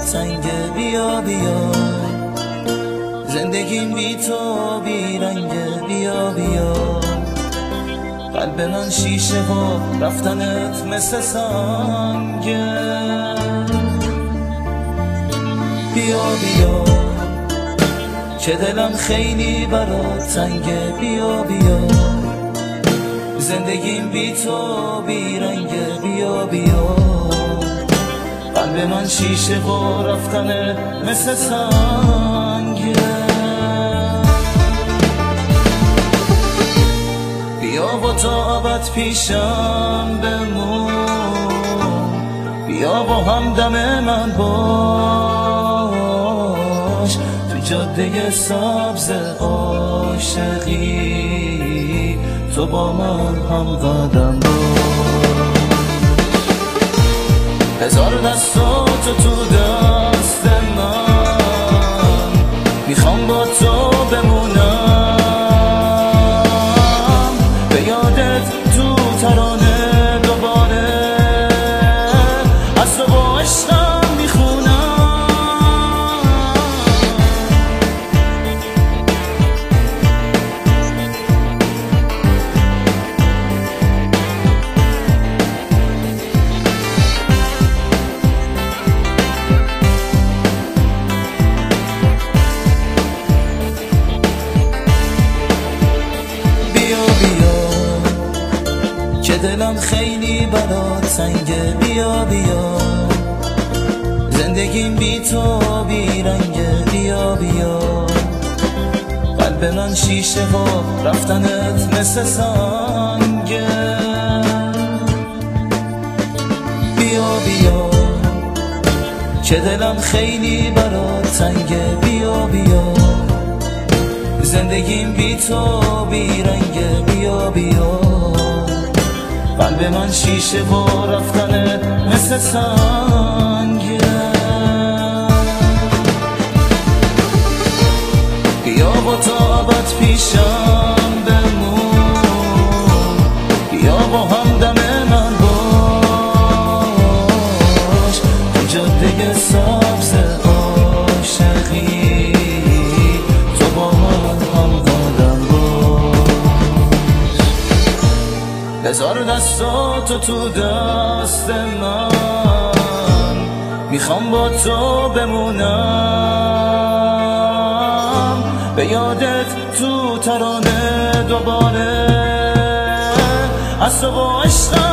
تنگه، بیا بیا زندگیم بی تو بی رنگه، بیا بیا قلب من شیشه و رفتنت مثل سنگه، بیا بیا که دلم خیلی برات تنگه، بیا بیا زندگیم بی تو بی رنگه، بیا بیا قلب من شیشه و رفتنت مثل سنگه، بیا و تا ابد پیشم بمون، بیا با همدم من باش تو جاده سبز عاشقی، تو با من هم قدم باش. هزار دستاتو تو دست من، میخوام با تو بمونم، به یادت تو ترانه دوباره از تو با عشقم میخونم. که دلم خیلی برات تنگه، بیا بیا زندگیم بی تو بی رنگه، بیا بیا قلب من شیشه و رفتنت مثل سنگه، بیا بیا که دلم خیلی برات تنگه، بیا بیا زندگیم بی تو بی رنگه، بیا بیا قلب من شیشه و رفتنت مثل سنگه، بیا با تا ابد پیشم بمون، بیا با همدم من باش تو جاده سبز عاشقی، تو با من هم قدم باش. هزار دستاتو تو دست من، میخوام با تو بمونم، به یادت تو ترانه دوباره از تو با عشقم